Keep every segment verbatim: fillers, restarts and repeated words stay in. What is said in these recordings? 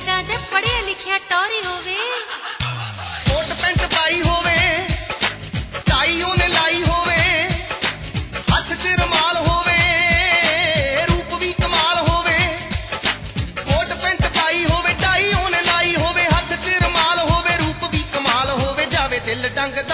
चाहिदा जे पढ़िया लिखिया टौरी होवे। कोट पैंट पाई होवे, टाई ओने लाई होवे, हथ च रुमाल होवे, रूप भी कमाल होवे। कोट पैंट पाई होवे, टाई ओने लाई होवे, हथ च रुमाल होवे, रूप भी कमाल होवे। जावे दिल डंगदा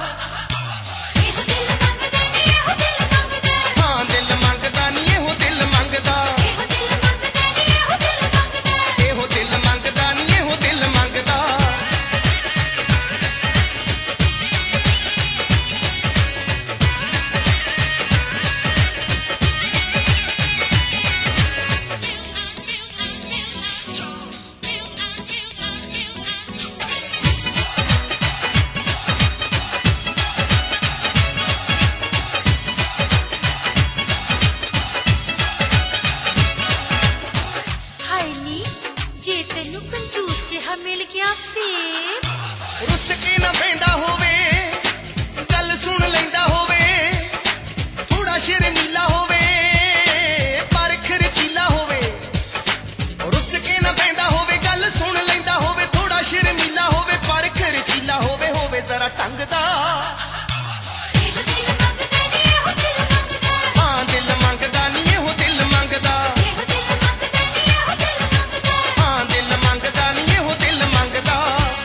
मिल गया फिर रुस के ना बेंदा होवे, गल सुन लेंदा होवे, थोड़ा शर्मीला होवे, पर खर्चीला होवे। रुस के ना बेंदा होवे, गल सुन लेंदा होवे, थोड़ा शर्मीला होवे, पर खर्चीला होवे। होवे जरा टंगदा हाँ दिल मंगदा नी हो दिल मंगदा, हाँ दिल मंगदा नी हो दिल मंगदा।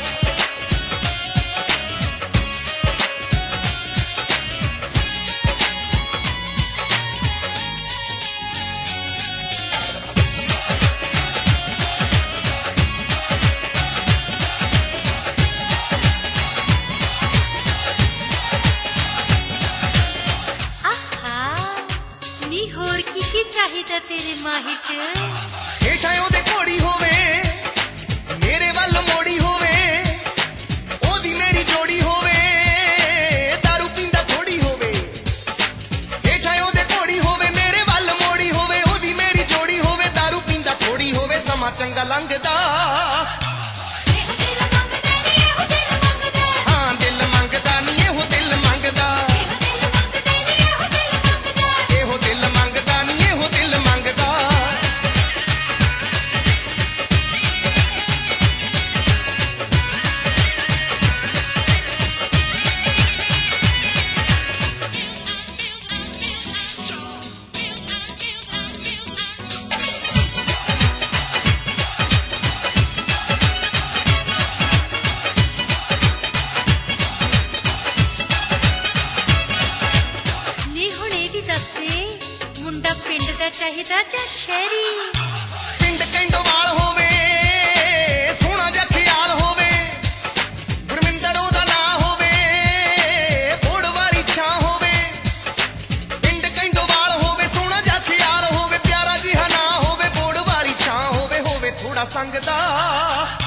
की चाहिदा तेरे माही च हेठा ओदे घोड़ी होवे, मेरे वल मोड़ी होवे, ओदी मेरी जोड़ी होवे, दारू पींदा थोड़ी होवे। हेठा ओदे घोड़ी होवे, मेरे वल मोड़ी होवे, ओदी मेरी जोड़ी होवे, दारू पींदा थोड़ी होवे। समा चंगा लंघदा हाँ दिल मंगदा नी हो दिल मंगदा, एहो दिल मंगदा नी हो दिल मंगदा। मुंडा पिंड दा चाहिदा जा शहरी? पिंड कैंडोवाल होवे, सोहना जा ख्याल होवे, गुरमिंदर ओदा नां होवे, बोड़ वाली छां होवे। पिंड कैंडोवाल होवे, सोहना जा ख्याल होवे, प्यारा जिहा नां होवे, बोड़ वाली छां होवे। होवे थोड़ा संगदा